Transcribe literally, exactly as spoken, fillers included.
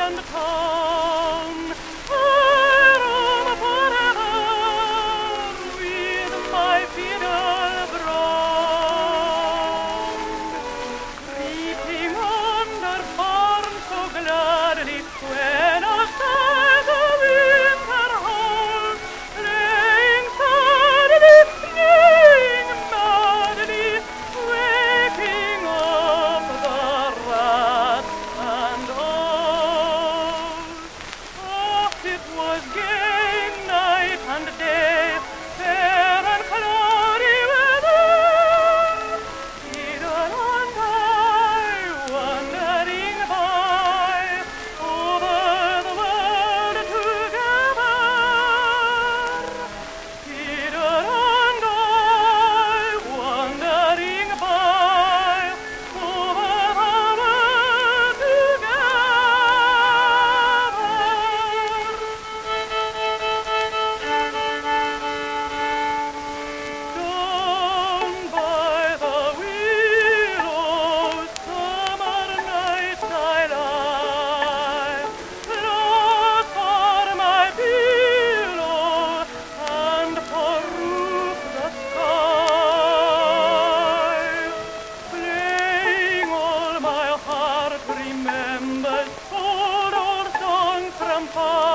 and town. I roam forever with my fiddle brown, creeping under barn so gladly when I stand the winter home, playing sadly, playing madly, waking up the rats and all. Oft it was gay night and day, fair and cloudy weather, fiddle and I wandering by over the world together. Fiddle and I wandering by over the world Down by the willows, summer nights I lie, close for my pillow and for roof the sky, playing all my heart remembers old, old songs from past.